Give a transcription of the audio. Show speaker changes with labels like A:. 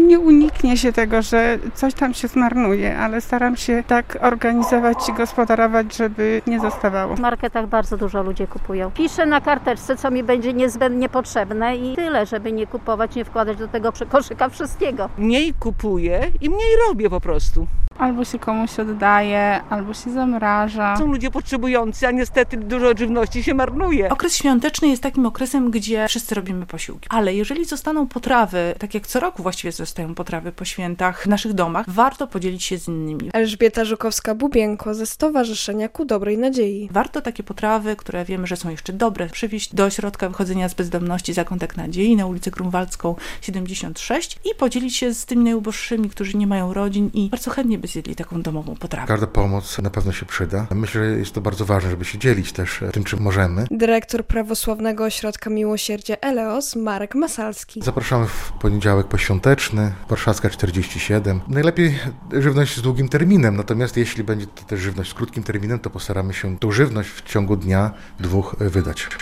A: Nie uniknie się tego, że coś tam się zmarnuje, ale staram się tak organizować i gospodarować, żeby nie zostawało.
B: W marketach bardzo dużo ludzie kupują. Piszę na karteczce, co mi będzie niezbędnie potrzebne i tyle, żeby nie kupować, nie wkładać do tego koszyka wszystkiego.
C: Mniej kupuję i mniej robię po prostu.
D: Albo się komuś oddaje, albo się zamraża.
C: Są ludzie potrzebujący, a niestety dużo żywności się marnuje.
E: Okres świąteczny jest takim okresem, gdzie wszyscy robimy posiłki. Ale jeżeli zostaną potrawy, tak jak co roku właściwie zostają potrawy po świętach w naszych domach, warto podzielić się z innymi.
F: Elżbieta Żukowska-Bubienko ze Stowarzyszenia Ku Dobrej Nadziei.
E: Warto takie potrawy, które wiemy, że są jeszcze dobre, przywieźć do ośrodka wychodzenia z bezdomności Zakątek Nadziei na ulicę Grunwaldzką 76 i podzielić się z tymi najuboższymi, którzy nie mają rodzin i bardzo chętnie by zjedli taką domową potrawę.
G: Każda pomoc na pewno się przyda. Myślę, że jest to bardzo ważne, żeby się dzielić też tym, czym możemy.
F: Dyrektor Prawosławnego Ośrodka Miłosierdzia Eleos Marek Masalski.
G: Zapraszamy w poniedziałek poświąteczny, Warszawska 47. Najlepiej żywność z długim terminem, natomiast jeśli będzie to też żywność z krótkim terminem, to postaramy się tą żywność w ciągu dnia, 2 wydać.